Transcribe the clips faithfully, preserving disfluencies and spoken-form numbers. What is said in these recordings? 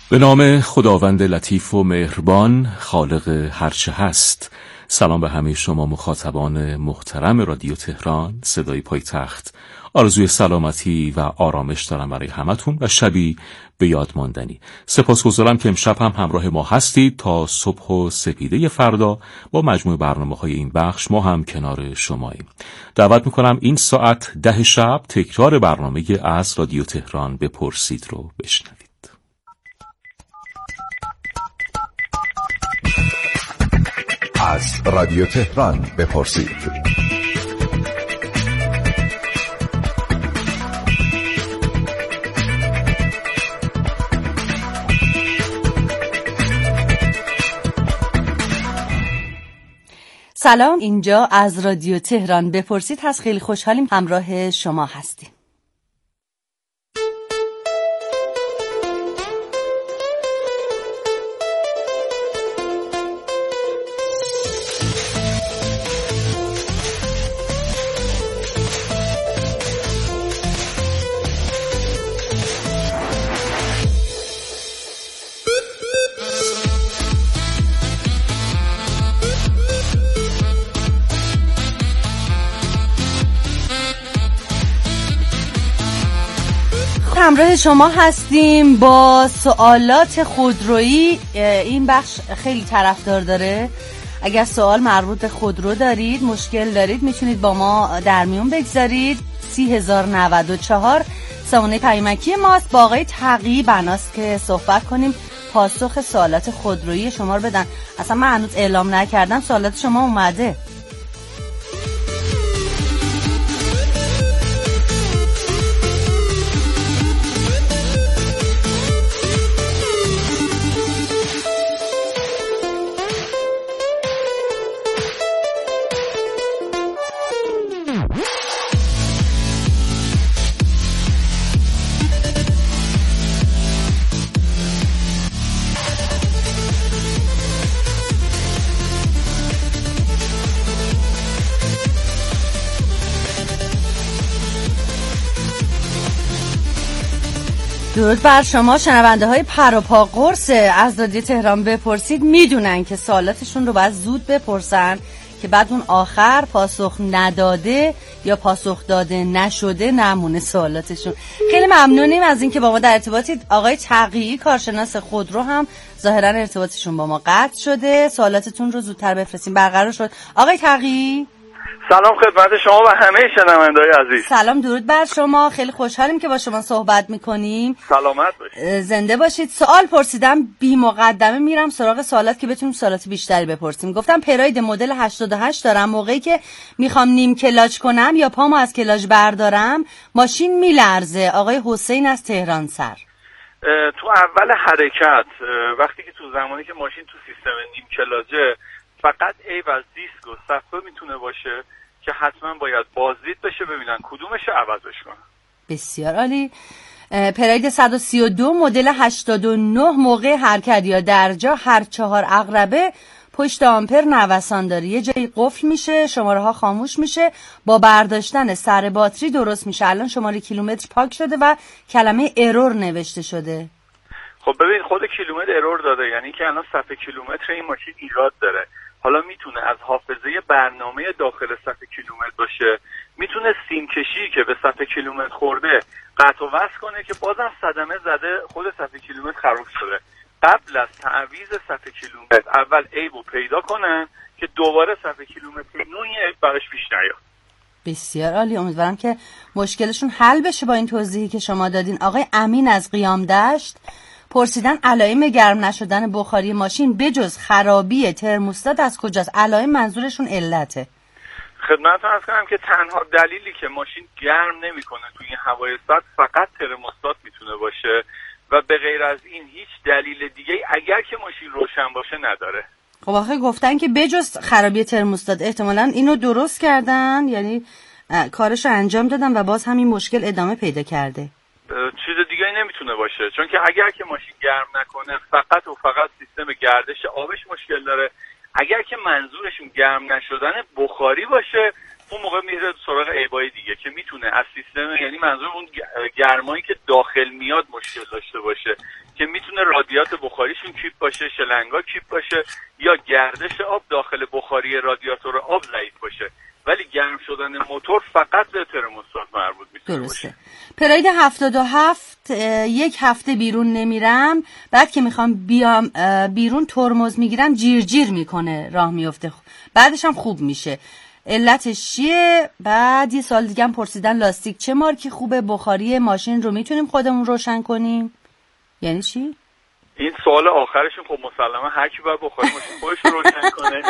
به نام خداوند لطیف و مهربان، خالق هرچه هست. سلام به همه شما مخاطبان محترم رادیو تهران صدای پایتخت. آرزوی سلامتی و آرامش دارم برای همتون و شبی به یاد ماندنی. سپاسگزارم که امشب هم همراه ما هستید تا صبح و سپیده فردا با مجموع برنامه‌های این بخش ما هم کنار شماییم. دعوت میکنم این ساعت ده شب تکرار برنامه از رادیو تهران بپرسید رو بشنوید. از رادیو تهران بپرسید. سلام، اینجا از رادیو تهران بپرسید هست. خیلی خوشحالیم همراه شما هستیم. همراه شما هستیم با سوالات خودرویی. این بخش خیلی طرفدار داره. اگر سوال مربوط به خودرو دارید، مشکل دارید، میتونید با ما در میون بگذارید. سی هزار و نود و چهار سامانه پیامکی ماست. با آقای تقی بناست که صحبت کنیم، پاسخ سوالات خودرویی شما رو بدن. اصلا من هنوز اعلام نکردم، سوالات شما اومده. درود بر شما شنونده های پر و پا قرص از رادیو تهران بپرسید. میدونن که سوالاتشون رو باید زود بپرسن که بعد اون آخر پاسخ نداده یا پاسخ داده نشده نمونه سوالاتشون. خیلی ممنونیم از اینکه با ما در ارتباطید. آقای تقی کارشناس خودرو هم ظاهرا ارتباطشون با ما قطع شده. سوالاتتون رو زودتر بفرستیم. برقرار شد. آقای تقی سلام خدمت شما و همه شنونده‌های عزیز. سلام، درود بر شما. خیلی خوشحالیم که با شما صحبت میکنیم. سلامت باشید. زنده باشید. سوال پرسیدم، بی مقدمه میرم سراغ سوالات که بتونیم سوالات بیشتری بپرسیم. گفتم پراید مدل هشتاد و هشت دارم. موقعی که میخوام نیم کلاج کنم یا پامو از کلاج بردارم ماشین میلرزه. آقای حسین از تهران سر. تو اول حرکت وقتی که تو زمانی که ماشین تو سیستم نیم کلاجه، فقط عیب از دیسک و صفحه میتونه باشه که حتما باید بازدید بشه ببینن کدومش عوضش کنن. بسیار عالی. پراید صد و سی و دو مدل هشتاد و نه موقع حرکت یا در جا هر چهار عقربه پشت آمپر نوسان داره. یه جایی قفل میشه، شماره ها خاموش میشه، با برداشتن سر باتری درست میشه. الان شماره کیلومتر پاک شده و کلمه ارور نوشته شده. خب ببین، خود کیلومتر ارور داده، یعنی که الان صفحه کیلومتر این ماشین ایراد داره. حالا میتونه از حافظه برنامه داخل صفحه کیلومتر باشه، میتونه سیم کشی که به صفحه کیلومتر خورده قطع و وصل کنه که بازم صدمه زده خود صفحه کیلومتر خراب شده. قبل از تعویض صفحه کیلومتر اول عیبو پیدا کنن که دوباره صفحه کیلومتر نوعی عیب براش پیش نیاد. بسیار عالی. امیدوارم که مشکلشون حل بشه با این توضیحی که شما دادین. آقای امین از قیام دشت پرسیدن علائم گرم نشدن بخاری ماشین بجز خرابی ترموستات از کجاست؟ علائم منظورشون علته. خدمتتون عرض کنم که تنها دلیلی که ماشین گرم نمیکنه توی این هوای سرد فقط ترموستات میتونه باشه و به غیر از این هیچ دلیل دیگه اگر که ماشین روشن باشه نداره. خب آخه گفتن که بجز خرابی ترموستات، احتمالاً اینو درست کردن، یعنی کارشو انجام دادن و باز همین مشکل ادامه پیدا کرده. چیز دیگه نمیتونه باشه، چون که اگر که ماشین گرم نکنه فقط و فقط سیستم گردش آبش مشکل داره. اگر که منظورشون گرم نشدن بخاری باشه اون موقع میره سراغ عیبای دیگه که میتونه از سیستم، یعنی منظور اون گرمایی که داخل میاد مشکل داشته باشه که میتونه میتونه رادیات بخاریشون کیپ باشه، شلنگا کیپ باشه، یا گردش آب داخل بخاری رادیاتور آب ضعیف باشه، ولی گرم شدن موتور فقط به ترموستات مربوط میتونه باشه. پراید هفتاد و هفت یک هفته بیرون نمیرم، بعد که میخوام بیام بیرون ترمز میگیرم جیر جیر میکنه، راه میفته، بعدش هم خوب میشه. علتش چیه؟ بعد یه سال دیگه هم پرسیدن لاستیک چه مارکی خوبه، بخاری ماشین رو میتونیم خودمون روشن کنیم؟ یعنی چی؟ این سوال آخرشون خب مسلمه هر کی باید بخاری ماشین خودش رو روشن کنه.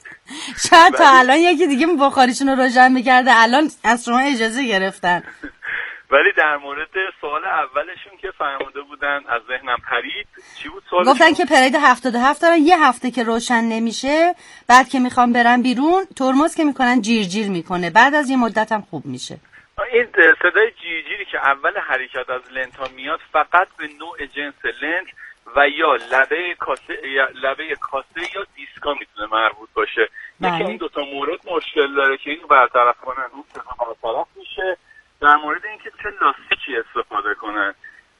شاید تا الان یکی دیگه بخاریشون رو روشن میکرده، الان از شما اجازه گرفتن. ولی در مورد سوال اولشون که فرموده بودن از ذهنم پرید، چی بود سوالشون؟ گفتن که پراید هفتاد و هفت دارن، یه هفته که روشن نمیشه، بعد که میخوام برم بیرون ترمز که میکنن جیر جیر میکنه، بعد از یه مدت هم خوب میشه. این صدای جیر جیری که اول حرکت از لنت ها میاد فقط به نوع جنس لنت و یا لبه کاسه یا لبه کاسه یا دیسکا میتونه مربوط باشه. یکی این دوتا مورد مشکل داره که اینو برطرف کنن، اون صدا برطرف میشه. در مورد اینکه چه لاستیکی استفاده کنن،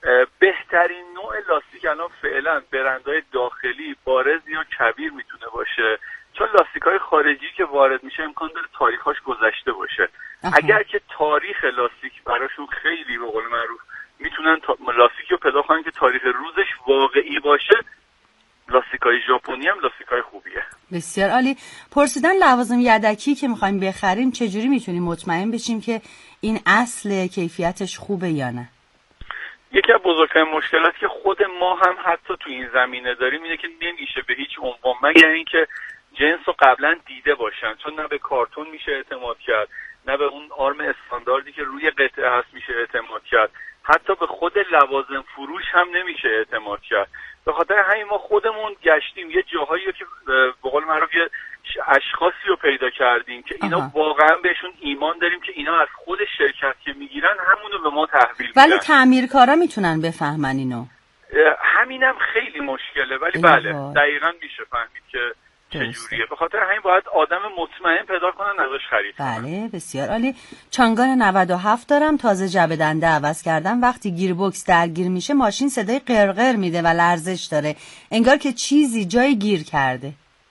بهترین نوع لاستیک الان فعلا برندهای داخلی بارز یا کبیر میتونه باشه، چون لاستیک‌های خارجی که وارد میشه امکان داره تاریخش گذشته باشه. اها. اگر که تاریخ لاستیک براشون خیلی به قول معروف میتونن تا... لاستیک رو پیدا کنن که تاریخ روزش واقعی باشه، لاستیک‌های ژاپنی هم لاستیک‌های خوبیه. بسیار عالی. پرسیدن لوازم یدکی که می‌خوایم بخریم چجوری میتونیم مطمئن بشیم که این اصل کیفیتش خوبه یا نه؟ یکی از بزرگترین مشکلاتی که خود ما هم حتی تو این زمینه داریم اینه که نمیشه به هیچ عنوان مگر اینکه جنس رو قبلا دیده باشن، چون نه به کارتون میشه اعتماد کرد، نه به اون آرم استانداردی که روی قطعه هست میشه اعتماد کرد، حتی به خود لوازم فروش هم نمیشه اعتماد کرد. به خاطر همین ما خودمون گشتیم یه جاهایی که به قول معروف یه اشخاصی رو پیدا کردیم که اینا آها. واقعا بهشون ایمان داریم که اینا از خود شرکت که میگیرن همونو به ما تحویل میدن. ولی تعمیرکارا میتونن بفهمن اینو. همینم خیلی مشکله، ولی بله دقیقاً میشه فهمید که چجوریه. به خاطر همین باید آدم مطمئن پیدا کنن ازش خرید کنن. بله بسیار عالی. چانگان نود و هفت دارم، تازه جعبه دنده عوض کردم، وقتی گیربکس درگیر میشه ماشین صدای قرقر میده و لرزش داره، انگار که چیزی جای گیر کرده.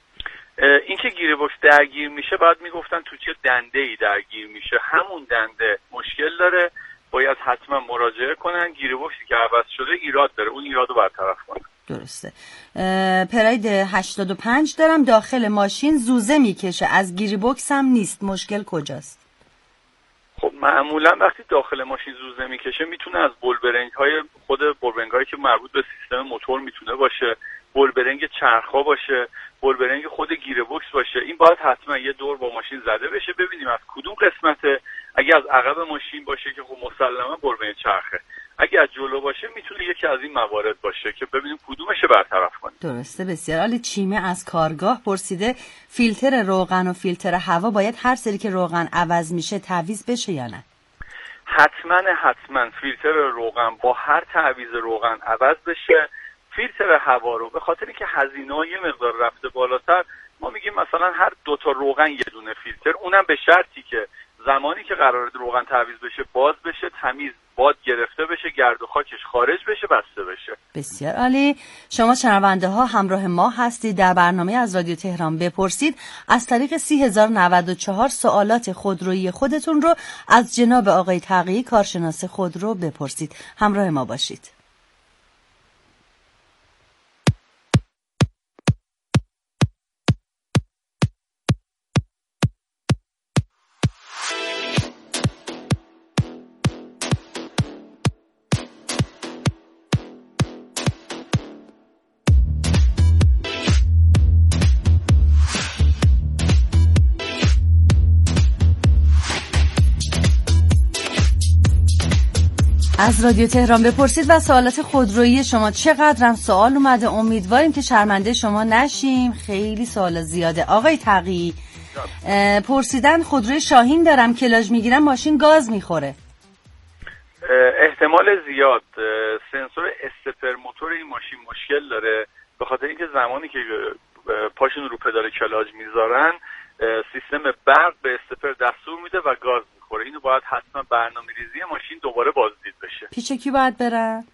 این که گیربکس درگیر میشه باید میگفتن تو چه دنده‌ای درگیر میشه، همون دنده مشکل داره، باید حتما مراجعه کنن. گیربکسی که عوض شده ایراد داره، اون ایرادو برطرف کنن. درسته. پراید هشتاد و پنج دارم، داخل ماشین زوزه میکشه، از گیربکس هم نیست، مشکل کجاست؟ خب معمولا وقتی داخل ماشین زوزه میکشه میتونه از بولبرنگ های خود بولبرنگ هایی که مربوط به سیستم موتور میتونه باشه، بولبرنگ چرخا باشه، بولبرنگ خود گیربکس باشه. این باید حتما یه دور با ماشین زده بشه ببینیم از کدوم قسمته. اگه از عقب ماشین باشه که خب مسلما بولبرنگ چرخه، اگه از جلو باشه میتونه یکی از این موارد باشه که ببینیم کدومشه برطرف کنیم. درسته بسیار عالی. چیمه از کارگاه پرسیده فیلتر روغن و فیلتر هوا باید هر سری که روغن عوض میشه تعویض بشه یا نه؟ حتما حتما فیلتر روغن با هر تعویض روغن عوض بشه. فیلتر هوا رو به خاطری که هزینه‌ها یه مقدار رفته بالاتر، ما میگیم مثلا هر دو تا روغن یه دونه فیلتر، اونم به شرطی که زمانی که قراره روغن تعویض بشه باز بشه، تمیز باد گرفته بشه، گرد و خاکش خارج بشه، بسته بشه. بسیار عالی. شما شنونده ها همراه ما هستید در برنامه از رادیو تهران بپرسید. از طریق سی هزار و نود و چهار سوالات خودرویی خودتون رو از جناب آقای تقیی کارشناس خودرو بپرسید. همراه ما باشید. از رادیو تهران بپرسید و سوالات خودرویی شما چقدرم سوال اومده، امیدواریم که شرمنده شما نشیم، خیلی سوال زیاده. آقای تقی پرسیدن خودروی شاهین دارم، کلاژ میگیرم ماشین گاز میخوره. احتمال زیاد سنسور استپر موتور این ماشین مشکل داره، به خاطر اینکه زمانی که پاشون رو پدال کلاژ میذارن سیستم برق به استپر دستور میده و گاز میخوره. اینو باید حتما برنامه‌ریزی ماشین دوباره بازدید بشه. پیش کی باید برن؟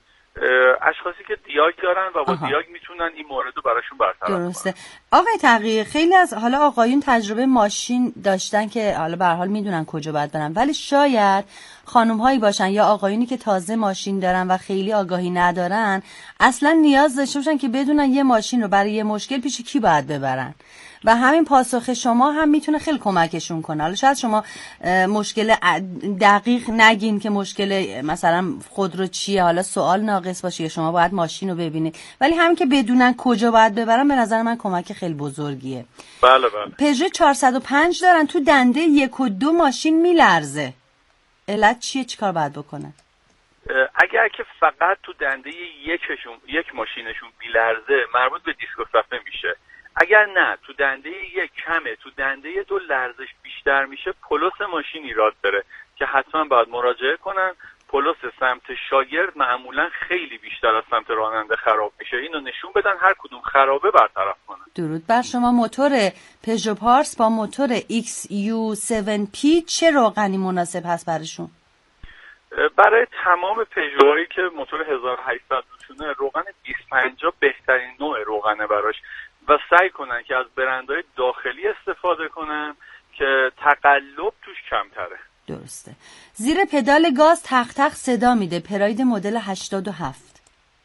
اشخاصی که دیاگ دارن و با آها. دیاگ میتونن این مورد رو براشون برطرف کنن. درسته. آقای تقی، خیلی از حالا آقایون تجربه ماشین داشتن که حالا به هر حال میدونن کجا باید برن، ولی شاید خانم‌هایی باشن یا آقایونی که تازه ماشین دارن و خیلی آگاهی ندارن، اصلا نیاز داشته باشن که بدونن یه ماشین رو برای یه مشکل پیش کی باید ببرن و همین پاسخ شما هم میتونه خیلی کمکشون کنه. حالا شاید شما مشکل دقیق نگین که مشکل مثلا خودرو چیه، حالا سوال ناقص باشه یا شما باید ماشین رو ببینید، ولی همین که بدونن کجا باید ببرن به نظر من کمک خیلی بزرگیه. بله بله. پژو چهارصد و پنج دارن، تو دنده یک و دو ماشین میلرزه، علت چیه؟ چیکار باید بکنن؟ اگر که فقط تو دنده یکشون یک ماشینشون میلرزه مربوط به دیسک و صفحه میشه. اگر نه تو دنده یک کمه، تو دنده دو لرزش بیشتر میشه، پلوس ماشین ایراد داره که حتما باید مراجعه کنن. پلوس سمت شاگرد معمولا خیلی بیشتر از سمت راننده خراب میشه، اینو نشون بدن، هر کدوم خرابه برطرف کنن. درود بر شما. موتور پژو پارس با موتور ایکس یو هفت پی چه روغنی مناسب هست براشون؟ برای تمام پژوهایی که موتور هزار و هشتصد روشونه روغن بیست پنجاه بهترین نوع روغنه براش و سعی کنن که از برندهای داخلی استفاده کنن که تقلب توش کمتره. درسته. زیر پدال گاز تق تق صدا میده، پراید مدل هشتاد و هفت.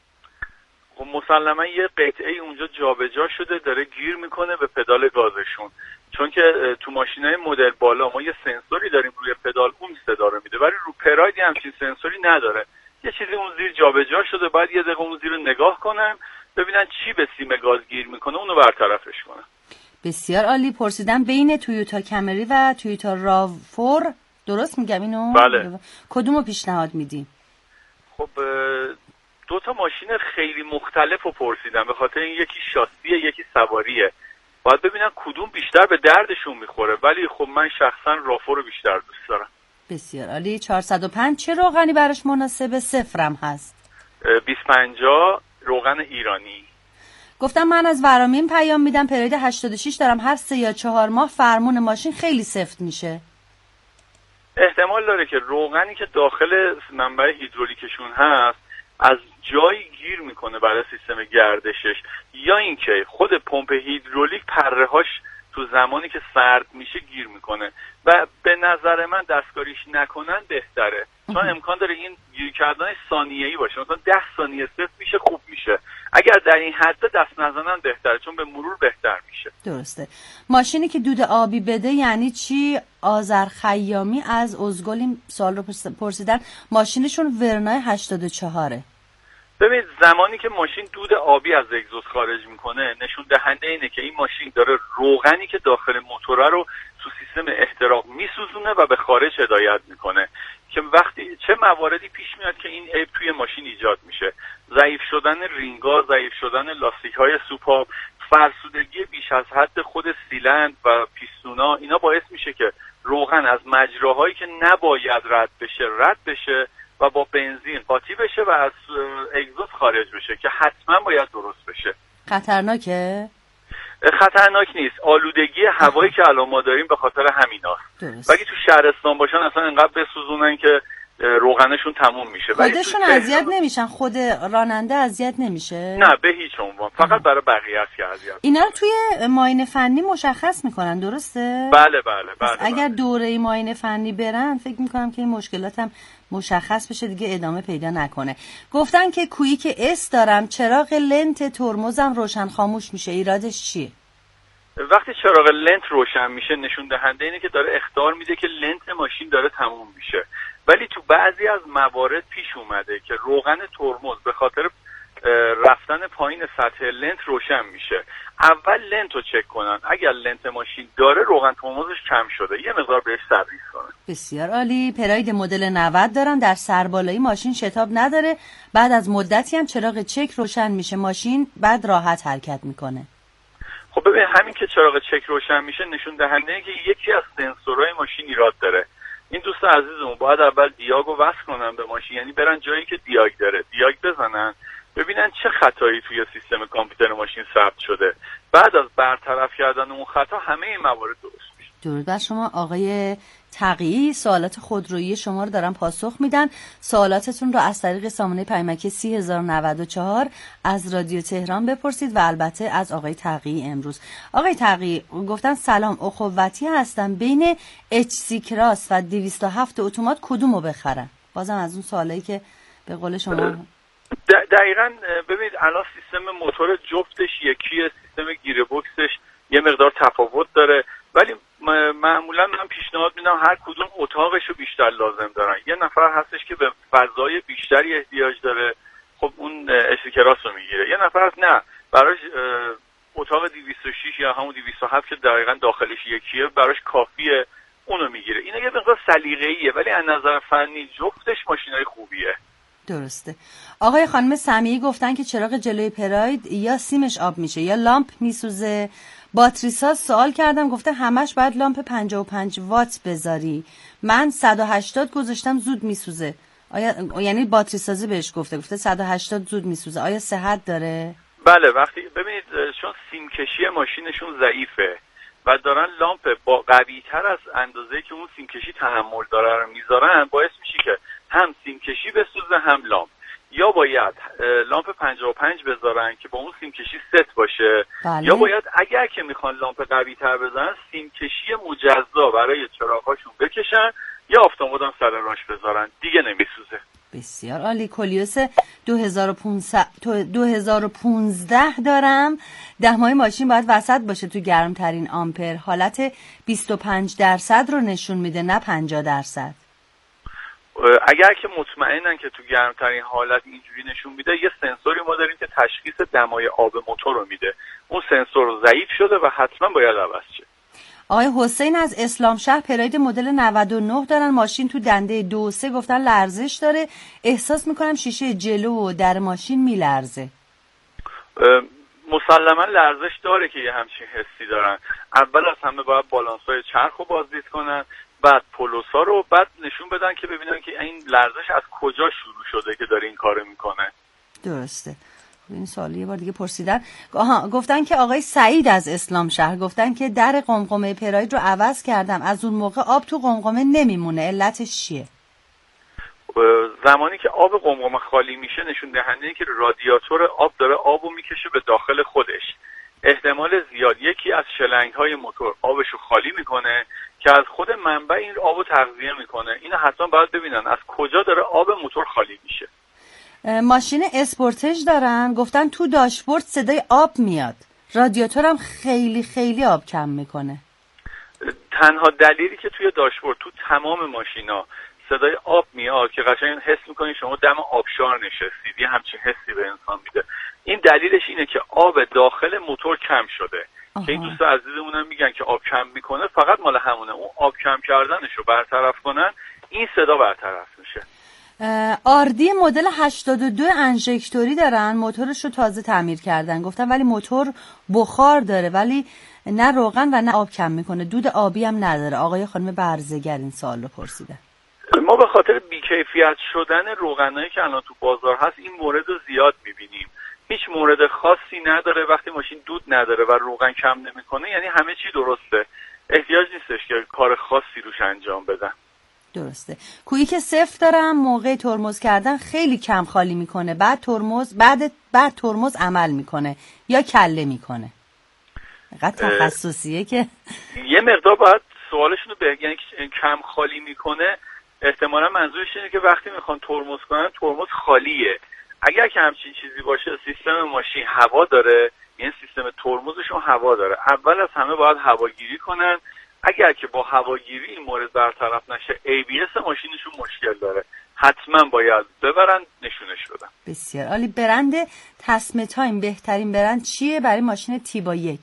خب مسلما یه قطعه اونجا جابجا شده داره گیر میکنه به پدال گازشون، چون که تو ماشینای مدل بالا ما یه سنسوری داریم روی پدال، اون صدا رو میده، ولی رو پراید همچین سنسوری نداره. یه چیزی اون زیر جابجا شده، باید یه دقیقه اون زیر رو نگاه کنن ببینن چی به سیم گاز گیر میکنه، اونو برطرفش کنن. بسیار عالی. پرسیدم بین تویوتا کمری و تویوتا راو فور، درست میگم اینو؟ بله. کدومو پیشنهاد میدی؟ خب دو تا ماشین خیلی مختلف رو پرسیدم، به خاطر این یکی شاسیه یکی سواریه، باید ببینن کدوم بیشتر به دردشون میخوره، ولی خب من شخصا رافو رو بیشتر دوست دارم. بسیار عالی. چهارصد و پنج چه روغنی براش مناسبه؟ صفرم هست. بیست پنجاه روغن ایرانی. گفتم من از ورامین پیام میدم، پراید هشتاد و شش دارم، هر سه یا چهار ماه فرمون ماشین خیلی سفت میشه. احتمال داره که روغنی که داخل منبع هیدرولیکشون هست از جایی گیر میکنه برای سیستم گردشش، یا اینکه خود پمپ هیدرولیک پرهاش تو زمانی که سرد میشه گیر میکنه و به نظر من دستکاریش نکنن بهتره، چون امکان داره این گیر کردن ثانیه‌ای باشه، مثلا ده ثانیه صفر میشه خوب میشه، اگر در این حد دست نزنن بهتره چون به مرور بهتر میشه. درسته. ماشینی که دود آبی بده یعنی چی؟ آذر خیامی از ازگل این سوال رو پرسیدن، ماشینشون ورنای هشتاد و چهاره. ببینید زمانی که ماشین دود آبی از اگزوز خارج میکنه نشون دهنده اینه که این ماشین داره روغنی که داخل موتور رو تو سیستم احتراق میسوزونه و به خارج هدایت میکنه، که وقتی چه مواردی پیش میاد که این عیب توی ماشین ایجاد میشه، ضعیف شدن رینگا، ضعیف شدن لاستیک های سوپاپ، فرسودگی بیش از حد خود سیلند و پیستونا، اینا باعث میشه که روغن از مجراهایی که نباید رد بشه رد بشه و با بنزین قاطی بشه و از اگزوز خارج بشه که حتما باید درست بشه. خطرناکه؟ خطرناک نیست، آلودگی هوایی که الان ما داریم به خاطر همیناست. ولی تو شهرستان باشن اصلا انقدر بسوزونن که روغنشون تموم میشه. خودشون اذیت نمیشن؟ خود راننده اذیت نمیشه؟ نه به هیچ عنوان، فقط برای بقیه است که اذیت. اینا رو توی معاینه فنی مشخص میکنن، درسته؟ بله بله بله. اگر بله. دوره معاینه فنی برن فکر میکنم که این مشکلات هم مشخص بشه دیگه ادامه پیدا نکنه. گفتن که کویک اس دارم، چراغ لنت ترمزم روشن خاموش میشه، ایرادش چیه؟ وقتی چراغ لنت روشن میشه نشون دهنده اینه که داره اخطار میده که لنت ماشین داره تموم میشه، ولی تو بعضی از موارد پیش اومده که روغن ترمز به خاطر رفتن پایین سطح لنت روشن میشه. اول لنت رو چک کنن، اگر لنت ماشین داره روغن ترمزش کم شده یه مقدار بهش سرویس کنن. بسیار عالی. پراید مدل نود دارم، در سربالایی ماشین شتاب نداره، بعد از مدتی هم چراغ چک روشن میشه، ماشین بعد راحت حرکت میکنه. خب ببین همین که چراغ چک روشن میشه نشون دهنده اینه که یکی از سنسورهای ماشین ایراد داره. این دوست عزیزمون باید اول دیاگو وصل کنن به ماشین، یعنی برن جایی که دیاگ داره دیاگ بزنن ببینن چه خطایی توی سیستم کامپیوتر ماشین ثبت شده، بعد از برطرف کردن اون خطا همه این موارد درست میشه. درود بر شما آقای تقیی. سوالات خودرویی شما رو دارن پاسخ میدن. سوالاتتون رو از طریق سامانه پیامکی سی هزار و نود و چهار از رادیو تهران بپرسید و البته از آقای تقیی امروز. آقای تقیی گفتن سلام، اخوتی هستن، بین اچ سی کراس و دویست و هفت اتومات کدومو بخرن؟ بازم از اون سوالایی که به قول شما دقیقاً ببینید الان سیستم موتور جفتش یکیه، سیستم گیر بوکسش یه مقدار تفاوت داره، ولی معمولا من پیشنهاد میدم هر کدوم اتاقش رو بیشتر لازم دارن. یه نفر هستش که به فضای بیشتری احتیاج داره، خب اون استیکراس رو میگیره. یه نفر هست نه، براش اتاق دویست و شش یا همون دویست و هفت که دقیقاً داخلش یکیه براش کافیه، اونو میگیره. اینا یه مقدار سلیقه‌ایه ولی از نظر فنی جفتش ماشینای خوبیه. درسته. آقای خانم سمیعی گفتن که چراغ جلوی پراید یا سیمش آب میشه یا لامپ میسوزه. باتری ساز سوال کردم، گفته همش باید لامپ پنجاه و پنج وات بذاری، من صد و هشتاد گذاشتم زود میسوزه. آیا یعنی باتری سازی بهش گفته گفته صد و هشتاد زود میسوزه، آیا صحت داره؟ بله، وقتی ببینید چون سیم کشی ماشینشون ضعیفه و دارن لامپ با قوی تر از اندازه‌ای که اون سیم کشی تحمل داره رو میذارن، باعث میشه که هم سیم کشی بسوزه هم لامپ. یا باید لامپ پنجاه و پنج بذارن که با اون سیم کشی ست باشه، بله. یا باید اگر که میخوان لامپ قوی تر بزنن سیم کشی مجزا برای چراغاشون بکشن یا آفتاباد هم سر راش بذارن، دیگه نمیسوزه. بسیار عالی. کلیوس دو هزار و پانزده دارم. ده ماه ماشین باید وسط باشه تو گرمترین آمپر، حالت بیست و پنج درصد رو نشون میده نه پنجاه درصد. اگر که مطمئنن که تو گرمترین حالت اینجوری نشون میده، یه سنسوری ما داریم که تشخیص دمای آب موتور رو میده. اون سنسور ضعیف شده و حتما باید عوض شه. آقای حسین از اسلام شهر پراید مدل نود و نه دارن، ماشین تو دنده دو و سه گفتن لرزش داره، احساس میکنم شیشه جلو و در ماشین میلرزه. مسلما لرزش داره که یه همچین حسی دارن. اول از همه باید بالانس‌های چرخ رو بازدید کنن، بعد پولوسا رو، بعد نشون بدن که ببینن که این لرزش از کجا شروع شده که داره این کارو میکنه. درسته. این سوالی یه بار دیگه پرسیدن. آها، گفتن که آقای سعید از اسلام شهر گفتن که در قمقمه پراید رو عوض کردم، از اون موقع آب تو قمقمه نمیمونه، علتش چیه؟ زمانی که آب قمقمه خالی میشه نشون دهنده اینه که رادیاتور آب داره آبو میکشه به داخل خودش. احتمال زیاد یکی از شلنگ‌های موتور آبشو خالی میکنه که از خود منبع این آبو تغذیه میکنه. اینو حتما باید ببینن از کجا داره آب موتور خالی میشه. ماشین اسپورتج دارن، گفتن تو داشبورد صدای آب میاد، رادیاتورم خیلی خیلی آب کم میکنه. تنها دلیلی که توی داشبورد تو تمام ماشینا صدای آب میاد که قشنگ حس میکنید شما دم آبشار نشستید، یه همچین حسی به انسان میده. این دلیلش اینه که آب داخل موتور کم شده. آها. که این دوست عزیزمونم میگن که آب کم میکنه، فقط مال همونه. اون آب کم کردنش رو برطرف کنن این صدا برطرف میشه. آردی مدل هشتاد و دو انژکتوری دارن، موتورش رو تازه تعمیر کردن، گفتن ولی موتور بخار داره ولی نه روغن و نه آب کم میکنه، دود آبی هم نداره. آقای خانم برزگر این سوال رو پرسیدن. ما به خاطر بیکیفیت شدن روغنایی که الان تو بازار هست این مورد رو زیاد میبینیم. هیچ مورد خاصی نداره وقتی ماشین دود نداره و روغن کم نمیکنه، یعنی همه چی درسته، احتیاج نیستش که کار خاصی روش انجام بدن. درسته. کویک صفر دارم، موقع ترمز کردن خیلی کم خالی میکنه، بعد ترمز بعد بعد ترمز عمل میکنه یا کله میکنه. اینقدر تخصصیه که یه مقدار باید سوالشون رو بگن. یعنی کم خالی میکنه احتمالا منظورش اینه که وقتی میخوان ترمز کنن ترمز خالیه. اگر که همچین چیزی باشه سیستم ماشین هوا داره، یعنی سیستم ترمزشون هوا داره، اول از همه باید هواگیری کنن. اگر که با هواگیری این مورد برطرف نشه ای بی اس ماشینشون مشکل داره، حتما باید ببرن نشونش بدن. بسیار عالی. برند تسمه تایم بهترین برند چیه برای ماشین تیبا یک؟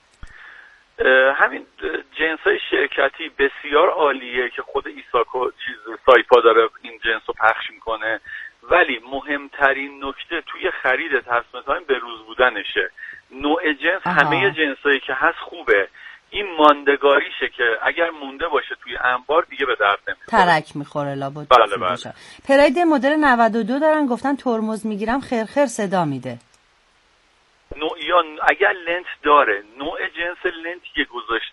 همین جنسای شرکتی بسیار عالیه که خود ایساکو چیز سایپا داره این جنس رو پخش میکنه، ولی مهمترین نکته توی خرید تسمه تایم به روز بودنشه. نوع جنس آها. همه جنسایی که هست خوبه، این ماندگاریشه که اگر مونده باشه توی انبار دیگه به درد نمیخوره، ترک میخوره لابد. بله بله. پراید مدل نود و دو دارن، گفتن ترمز میگیرم خرخر صدا میده. نوع یا اگر لنت داره، نوع جنس لنتی که گذاشتن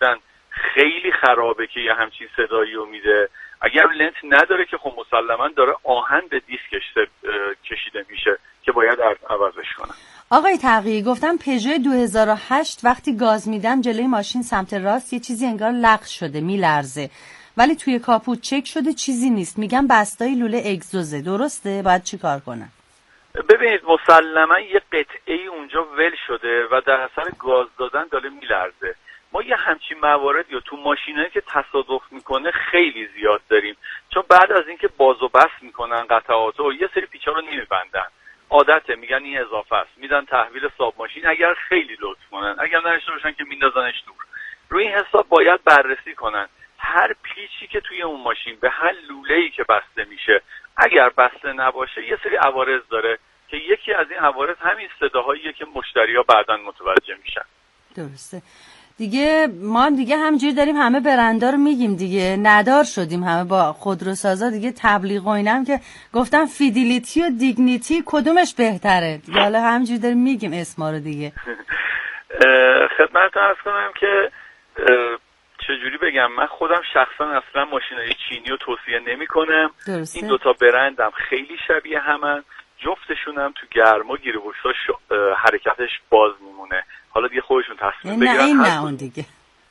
خیلی خرابه که یه همچین صدایی رو میده. اگر لنت نداره که خب مسلماً داره آهن به دیسکش کشیده میشه که باید عوضش کنن. آقای تقی، گفتم پژو دو هزار و هشت وقتی گاز میدم جلوی ماشین سمت راست یه چیزی انگار لغز شده میلرزه، ولی توی کاپوت چک شده چیزی نیست. میگم بستای لوله اگزوزه، درسته؟ باید چی کار کنم؟ ببینید مسلما یه قطعه اونجا ول شده و در اثر گاز دادن داره میلرزه. ما یه همچین موارد یا تو ماشینایی که تصادف میکنه خیلی زیاد داریم، چون بعد از اینکه باز و بس میکنن قطعاتو یه سری پیچا رو نمیبندن، عادته میگن این اضافه است، میدن تحویل صاحب ماشین اگر خیلی لطف کنن، اگر نرشته باشن که میندازنش دور. روی این حساب باید بررسی کنن هر پیچی که توی اون ماشین به هر لوله‌ای که بسته میشه اگر بسته نباشه یه سری عوارض داره که یکی از این عوارض همین صداهاییه که مشتری‌ها بعداً متوجه میشن. درسته دیگه. ما دیگه همجوری داریم همه برندا رو میگیم دیگه، ندار شدیم همه با خودروسازا دیگه. تبلیغ و اینم که گفتم فیدیلیتی و دیگنیتی کدومش بهتره دیگه، حالا همجوری داریم میگیم اسما رو دیگه. خدمتتون عرض کنم که چجوری بگم، من خودم شخصا اصلا ماشینای چینی رو توصیه نمی کنم. این دوتا برندم خیلی شبیه همن، جفتشونم تو گرما گیره بوشتا حرکتش باز میمونه. حالا دیگه خودشون تصمیم بگیرن. نه این نه اون دیگه.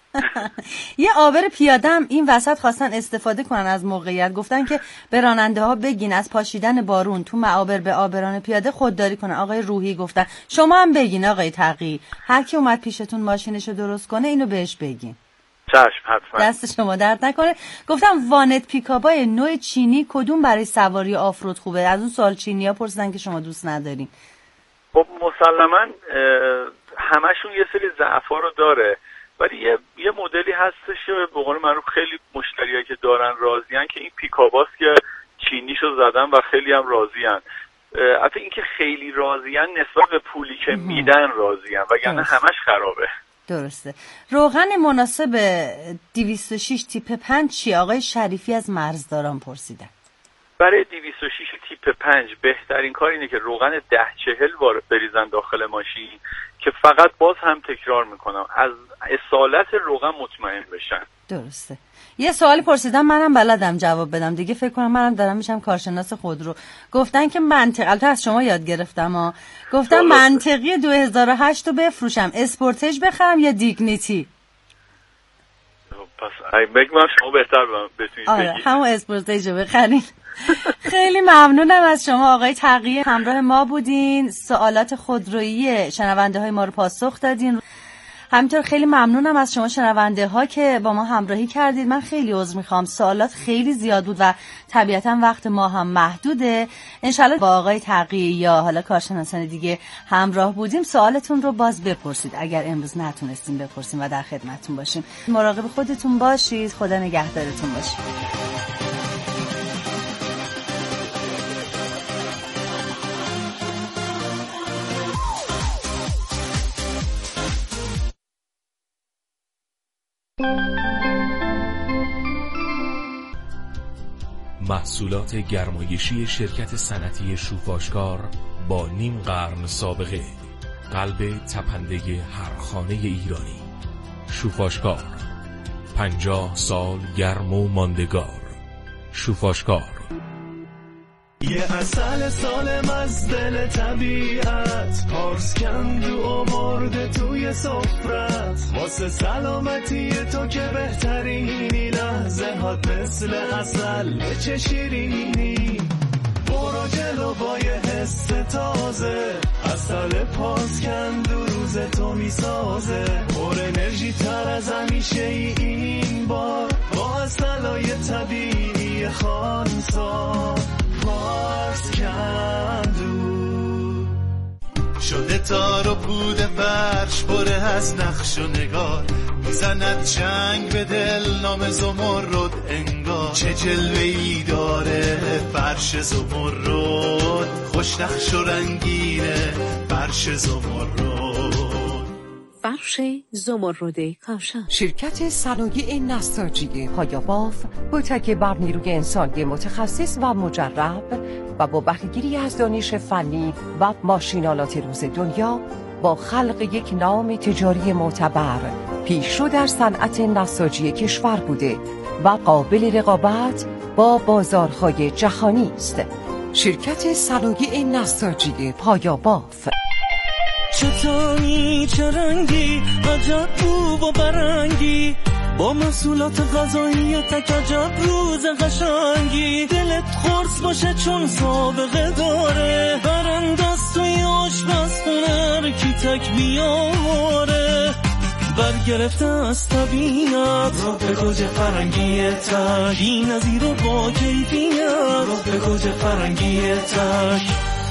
یه عابر پیادم این وسط خواستن استفاده کنن از موقعیت، گفتن که به راننده ها بگین از پاشیدن بارون تو معابر به عابران پیاده خودداری کنن. آقای روحی گفتن شما هم بگین آقای تقی، هر کی اومد پیشتون ماشینشو درست کنه اینو بهش بگین. چشم حتما. دست شما درد نکنه. گفتم وانت پیکاپای نوع چینی کدوم برای سواری آفرود خوبه؟ از اون سوال چینی‌ها پرسیدن که شما دوست ندارین. خب مسلماً همشون یه سری ضعفا رو داره، ولی یه یه مدلی هستش که به قول معروف خیلی مشتریایی که دارن راضیان که این پیکاپاست که چینیشو زدن و خیلی هم راضیان. البته اینکه خیلی راضیان نسبت به پولی که میدن راضیان، وگرنه همش خرابه. درسته. روغن مناسب دویست و شش تیپ پنج چی؟ آقای شریفی از مرزداران پرسیدن. برای دویست و شش تیپ پنج بهترین کار اینه که روغن ده چهل وارد بریزن داخل ماشین که فقط باز هم تکرار میکنم از اصالت روغن مطمئن بشن. درسته. یه سوالی پرسیدم منم بلدم جواب بدم دیگه، فکر کنم منم دارم میشم کارشناس خودرو. گفتن که منطق، البته از شما یاد گرفتم ها، گفتم منطقی دو هزار و هشت رو بفروشم، اسپورتج بخرم یا دیگنیتی؟ پس ای بگم شما بهتر بتونید آره بگید. همون اسپورتج رو بخرین. خیلی ممنونم از شما آقای تقی، همراه ما بودین، سوالات خودرویی شنونده های ما رو پاسخ دادین. همینطور خیلی ممنونم از شما شنونده ها که با ما همراهی کردید. من خیلی عذر میخوام، سوالات خیلی زیاد بود و طبیعتا وقت ما هم محدوده. انشالله با آقای تقی یا حالا کارشناسان دیگه همراه بودیم سوالتون رو باز بپرسید اگر امروز نتونستیم بپرسیم و در خدمتتون باشیم. مراقب خودتون باشید، خدا نگهدارتون باشه. محصولات گرمایشی شرکت صنعتی شوفاشکار با نیم قرن سابقه، قلب تپنده هر خانه ایرانی. شوفاشکار، پنجاه سال گرم و ماندگار. شوفاشکار. یه اصل سالم از دل طبیعت، پارس کندو آورده توی سفرت، واسه سلامتی تو که بهترینی، لحظه هات مثل اصل چه شیرینی. برو جلو با یه حس تازه، اصل پارس کندو روز تو میسازه، پر انرژی تر از همیشه این بار، با اصلای طبیعی خالصا. پارس کندو شده تار و پود فرش، پره از نقش و نگار، میزند چنگ به دل نام زمرد انگار، چه جلوه‌ای داره فرش زمرد، خوش نقش و رنگینه فرش زمرد. فرش زمرد کاشان. شرکت صنایع نساجی پایاباف با تکیه بر نیروی انسانی متخصص و مجرب و با بهره‌گیری از دانش فنی و ماشینالات روز دنیا با خلق یک نام تجاری معتبر پیشرو در صنعت نساجی کشور بوده و قابل رقابت با بازارهای جهانی است. شرکت صنایع نساجی پایا باف. چطوری چه رنگی عجب رو و برنگی، با محصولات غذایی تک عجب روز قشنگی، دلت خورس باشه چون سابقه داره، برانداز توی آشپزخونه کی تک بیاره، برگرفته از طبیعت رو به گوجه فرنگی تک، بی نظیر و با کیفیت رو به گوجه فرنگی تک.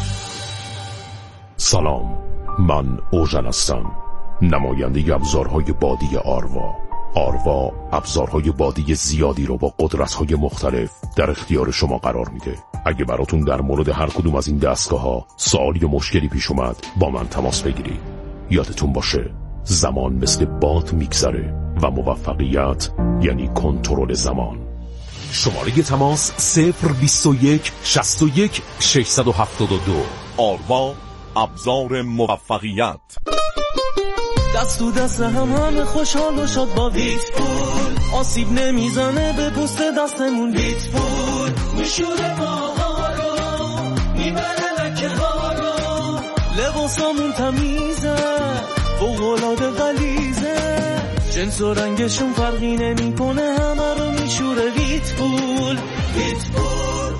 سلام، من اوژن هستم، نماینده ابزارهای بادی آروا. آروا ابزارهای بادی زیادی رو با قدرت‌های مختلف در اختیار شما قرار میده. اگه براتون در مورد هر کدوم از این دستگاه‌ها سوال یا مشکلی پیش اومد با من تماس بگیرید. یادتون باشه زمان مثل باد میگذره و موفقیت یعنی کنترل زمان. شماره تماس صفر بیست و یک شصت و یک ششصد و هفتاد و دو. آروا، ابزار موفقیت. دست تو دست هم همه خوشحال و شاد با ویت پول، آسیب نمیزنه به پوست دستمون. ویت پول میشوره ماها رو، میبره لکه ها رو، لباسامون تمیزه فوق‌العاده غلیظه، جنس و رنگشون فرقی نمیکنه همه رو میشوره. ویت پول. ویت پول.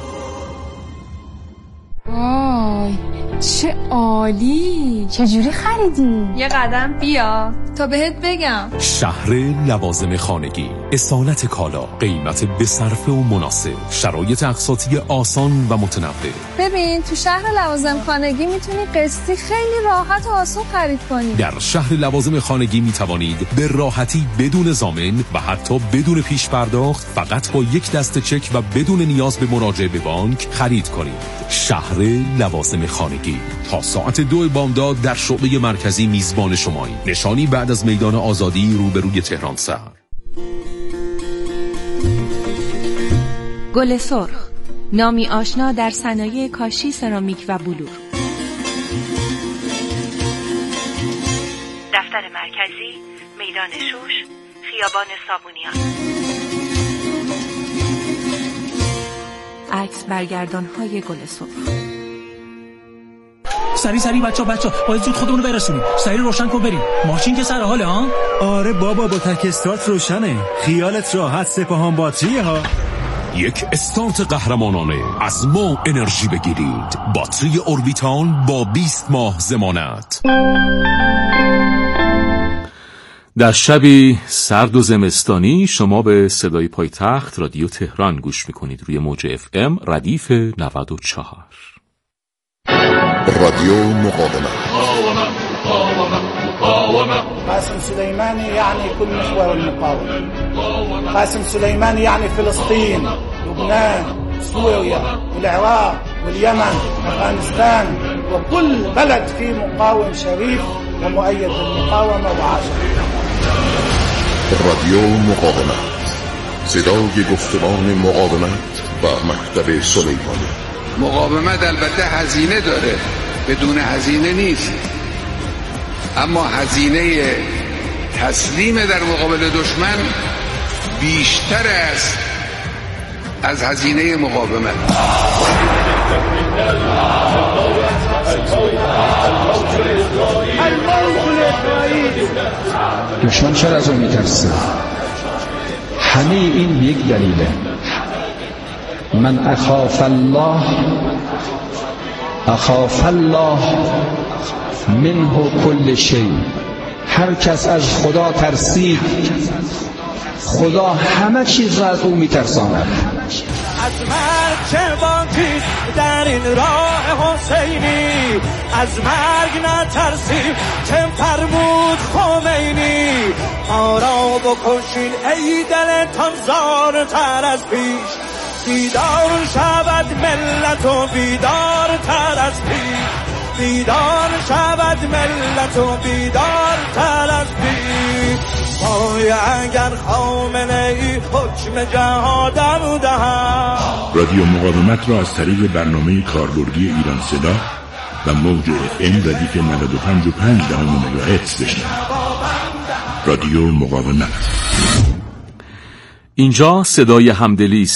وای چه عالی، چجوری خریدی؟ یه قدم بیا تا بهت بگم. شهر لوازم خانگی، اصالت کالا، قیمت بصرفه و مناسب، شرایط اقساطی آسان و متنوع. ببین تو شهر لوازم خانگی میتونی قسطی خیلی راحت و آسون خرید کنی. در شهر لوازم خانگی میتوانید به راحتی بدون ضامن و حتی بدون پیش پرداخت فقط با یک دسته چک و بدون نیاز به مراجعه به بانک خرید کنید. شهر لوازم خانگی تا ساعت دو بامداد در شعبه مرکزی میزبان شمایی. نشانی بعد از میدان آزادی روبروی تهران سر. گل سرخ، نامی آشنا در صنایع کاشی، سرامیک و بلور. دفتر مرکزی، میدان شوش، خیابان صابونیان. عکس برگردان‌های گل سرخ. سری سری بچا بچا باید زود خودمونو برسونیم. سری روشن کن بریم. ماشین که سر حاله ها؟ آره بابا با تک استارت روشنه. خیالت راحت، سپاهان باتریه ها. یک استارت قهرمانانه از ما انرژی بگیرید. باتری اوربیتال با بیست ماه ضمانت. در شبی سرد و زمستانی شما به صدای پایتخت رادیو تهران گوش میکنید روی موج اف ام ردیف نود و چهار. رادیو مقاومت. قاسم سليماني يعني كل محور المقاومة. قاسم سليماني يعني فلسطين، لبنان، سوريا، العراق واليمن، أفغانستان، وكل بلد فيه مقاوم شريف ومؤيد للمقاومة وعاشق. رادیو مقاومت، صدای گفتمان مقاومت و مکتب سلیمانی. مقاومت البته هزینه داره، بدون هزینه نیست، اما هزینه تسلیم در مقابل دشمن بیشتر است از هزینه مقاومت. دشمن چرا از اون میترسه؟ همه این یک دلیله. من اخاف الله اخاف الله منه کل شی. هر کس از خدا ترسید خدا همه چیز را از او میترساند. از مرگ چه باکی در این راه حسینی، از مرگ نترسیم چه فرمود خمینی. ما را بکشین ای دلتان زارتر از پیش، بیدار شود ملت و بیدار تر از پیش، بیدار شود ملت و بیدار تر از پیش. پای اگر خامنه ای حکم جهادم دهد. رادیو مقاومت را از طریق برنامه کاربردی ایران صدا و موج اف ام ردیف نود و پنج و پنج دهم مگاهرتز بشنوید. رادیو مقاومت. اینجا صدای همدلی است.